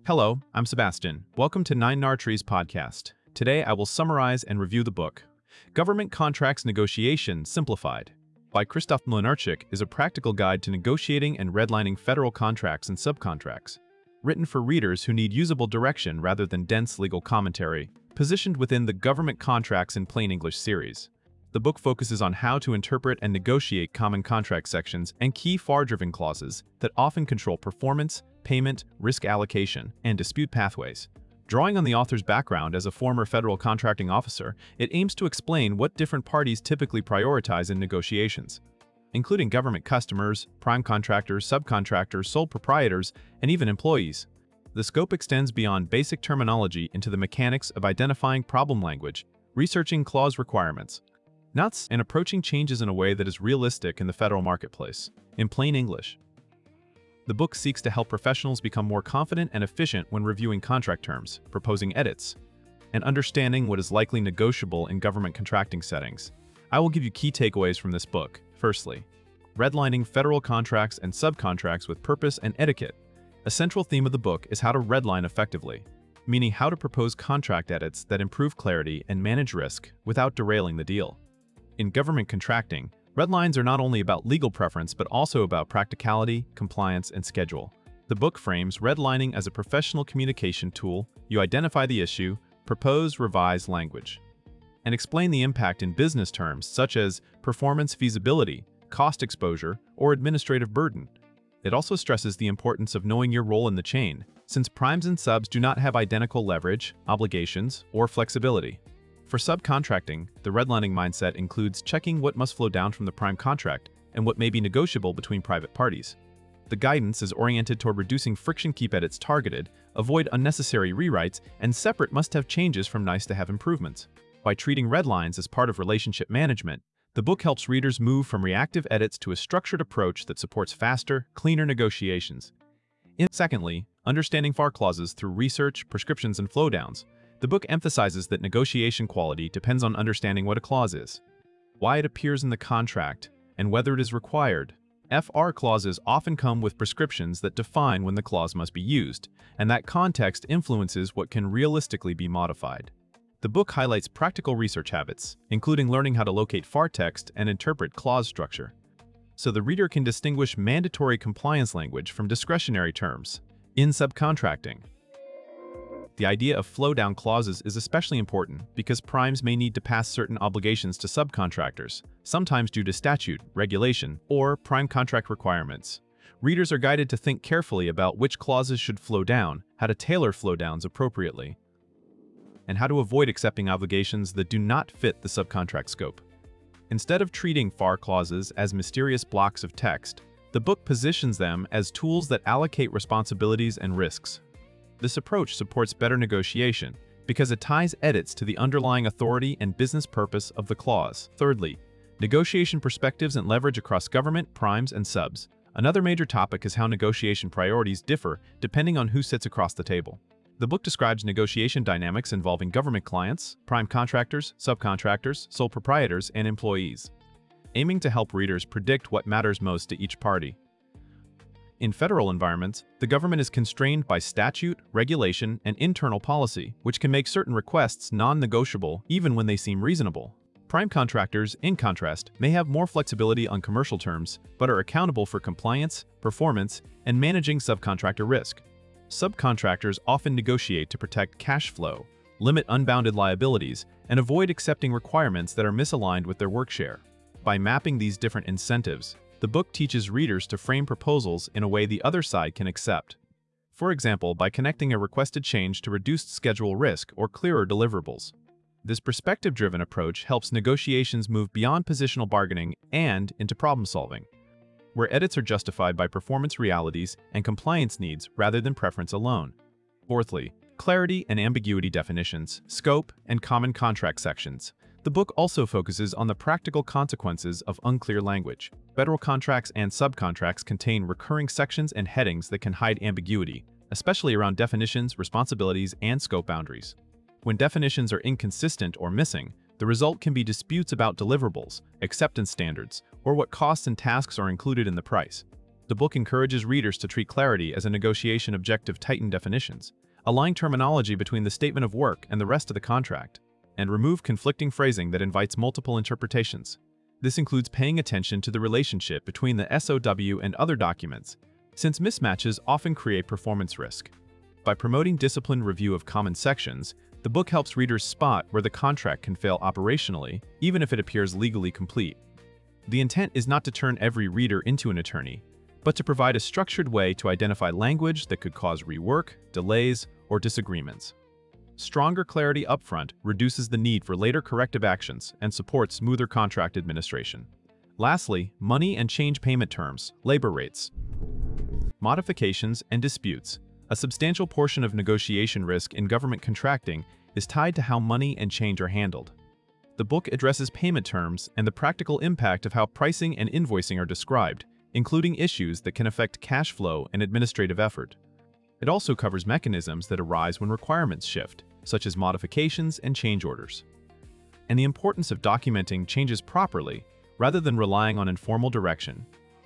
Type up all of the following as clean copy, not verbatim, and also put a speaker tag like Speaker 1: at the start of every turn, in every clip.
Speaker 1: Hello, I'm Sebastian. Welcome to Nine Nar Trees podcast. Today I will summarize and review the book, Government Contracts Negotiation Simplified, by Krzysztof Mlynarczyk is a practical guide to negotiating and redlining federal contracts and subcontracts. Written for readers who need usable direction rather than dense legal commentary, positioned within the Government Contracts in Plain English series. The book focuses on how to interpret and negotiate common contract sections and key FAR-driven clauses that often control performance, payment, risk allocation, and dispute pathways. Drawing on the author's background as a former federal contracting officer, it aims to explain what different parties typically prioritize in negotiations, including government customers, prime contractors, subcontractors, sole proprietors, and even employees. The scope extends beyond basic terminology into the mechanics of identifying problem language, researching clause requirements, and approaching changes in a way that is realistic in the federal marketplace. In plain English, the book seeks to help professionals become more confident and efficient when reviewing contract terms, proposing edits, and understanding what is likely negotiable in government contracting settings. I will give you key takeaways from this book. Firstly, redlining federal contracts and subcontracts with purpose and etiquette. A central theme of the book is how to redline effectively, meaning how to propose contract edits that improve clarity and manage risk without derailing the deal. In government contracting, redlines are not only about legal preference but also about practicality, compliance, and schedule. The book frames redlining as a professional communication tool. You identify the issue, propose revised language, and explain the impact in business terms such as performance feasibility, cost exposure, or administrative burden. It also stresses the importance of knowing your role in the chain, since primes and subs do not have identical leverage, obligations, or flexibility. For subcontracting, the redlining mindset includes checking what must flow down from the prime contract and what may be negotiable between private parties. The guidance is oriented toward reducing friction. Keep edits targeted, avoid unnecessary rewrites, and separate must-have changes from nice-to-have improvements. By treating redlines as part of relationship management, the book helps readers move from reactive edits to a structured approach that supports faster, cleaner negotiations. Secondly, understanding FAR clauses through research, prescriptions, and flowdowns. The book emphasizes that negotiation quality depends on understanding what a clause is, why it appears in the contract, and whether it is required. FR clauses often come with prescriptions that define when the clause must be used, and that context influences what can realistically be modified. The book highlights practical research habits, including learning how to locate FAR text and interpret clause structure, so the reader can distinguish mandatory compliance language from discretionary terms. In subcontracting, the idea of flow-down clauses is especially important because primes may need to pass certain obligations to subcontractors, sometimes due to statute, regulation, or prime contract requirements. Readers are guided to think carefully about which clauses should flow down, how to tailor flow-downs appropriately, and how to avoid accepting obligations that do not fit the subcontract scope. Instead of treating FAR clauses as mysterious blocks of text, the book positions them as tools that allocate responsibilities and risks. This approach supports better negotiation because it ties edits to the underlying authority and business purpose of the clause. Thirdly, negotiation perspectives and leverage across government, primes, and subs. Another major topic is how negotiation priorities differ depending on who sits across the table. The book describes negotiation dynamics involving government clients, prime contractors, subcontractors, sole proprietors, and employees, aiming to help readers predict what matters most to each party. In federal environments, the government is constrained by statute, regulation, and internal policy, which can make certain requests non-negotiable even when they seem reasonable. Prime contractors, in contrast, may have more flexibility on commercial terms, but are accountable for compliance, performance, and managing subcontractor risk. Subcontractors often negotiate to protect cash flow, limit unbounded liabilities, and avoid accepting requirements that are misaligned with their work share. By mapping these different incentives, the book teaches readers to frame proposals in a way the other side can accept. For example, by connecting a requested change to reduced schedule risk or clearer deliverables. This perspective-driven approach helps negotiations move beyond positional bargaining and into problem-solving, where edits are justified by performance realities and compliance needs rather than preference alone. Fourthly, clarity and ambiguity definitions, scope, and common contract sections. The book also focuses on the practical consequences of unclear language. Federal contracts and subcontracts contain recurring sections and headings that can hide ambiguity, especially around definitions, responsibilities, and scope boundaries. When definitions are inconsistent or missing, the result can be disputes about deliverables, acceptance standards, or what costs and tasks are included in the price. The book encourages readers to treat clarity as a negotiation objective, tighten definitions, align terminology between the statement of work and the rest of the contract, and remove conflicting phrasing that invites multiple interpretations. This includes paying attention to the relationship between the SOW and other documents, since mismatches often create performance risk. By promoting disciplined review of common sections, the book helps readers spot where the contract can fail operationally, even if it appears legally complete. The intent is not to turn every reader into an attorney, but to provide a structured way to identify language that could cause rework, delays, or disagreements. Stronger clarity upfront reduces the need for later corrective actions and supports smoother contract administration. Lastly, money and change payment terms, labor rates, modifications, and disputes. A substantial portion of negotiation risk in government contracting is tied to how money and change are handled. The book addresses payment terms and the practical impact of how pricing and invoicing are described, including issues that can affect cash flow and administrative effort. It also covers mechanisms that arise when requirements shift, such as modifications and change orders, and the importance of documenting changes properly rather than relying on informal direction.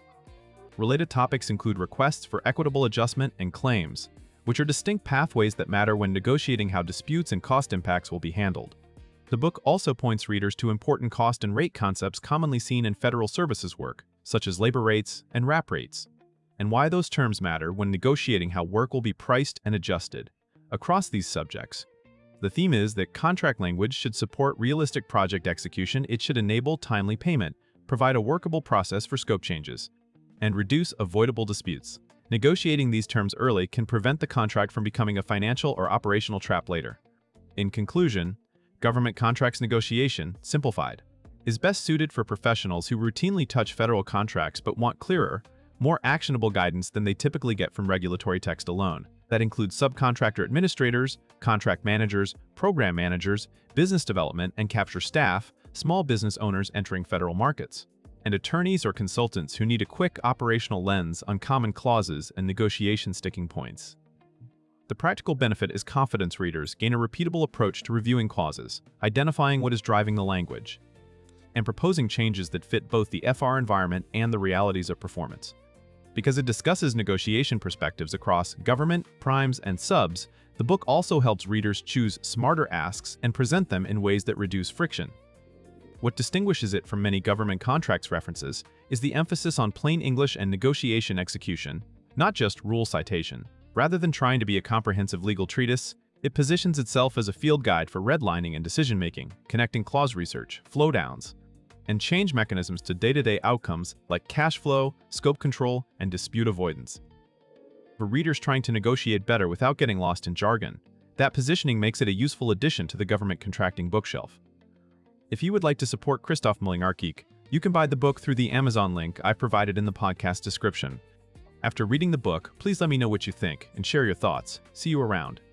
Speaker 1: Related topics include requests for equitable adjustment and claims, which are distinct pathways that matter when negotiating how disputes and cost impacts will be handled. The book also points readers to important cost and rate concepts commonly seen in federal services work, such as labor rates and wrap rates, and why those terms matter when negotiating how work will be priced and adjusted. Across these subjects, the theme is that contract language should support realistic project execution, it should enable timely payment, provide a workable process for scope changes, and reduce avoidable disputes. Negotiating these terms early can prevent the contract from becoming a financial or operational trap later. In conclusion, Government Contracts Negotiation, Simplified, is best suited for professionals who routinely touch federal contracts but want clearer, more actionable guidance than they typically get from regulatory text alone. That includes subcontractor administrators, contract managers, program managers, business development and capture staff, small business owners entering federal markets, and attorneys or consultants who need a quick operational lens on common clauses and negotiation sticking points. The practical benefit is confidence readers gain a repeatable approach to reviewing clauses, identifying what is driving the language, and proposing changes that fit both the FR environment and the realities of performance. Because it discusses negotiation perspectives across government, primes, and subs, the book also helps readers choose smarter asks and present them in ways that reduce friction. What distinguishes it from many government contracts references is the emphasis on plain English and negotiation execution, not just rule citation. Rather than trying to be a comprehensive legal treatise, it positions itself as a field guide for redlining and decision-making, connecting clause research, flowdowns, and change mechanisms to day-to-day outcomes like cash flow, scope control, and dispute avoidance. For readers trying to negotiate better without getting lost in jargon, that positioning makes it a useful addition to the government contracting bookshelf. If you would like to support Christoph Mlynarczyk, you can buy the book through the Amazon link I provided in the podcast description. After reading the book, please let me know what you think and share your thoughts. See you around.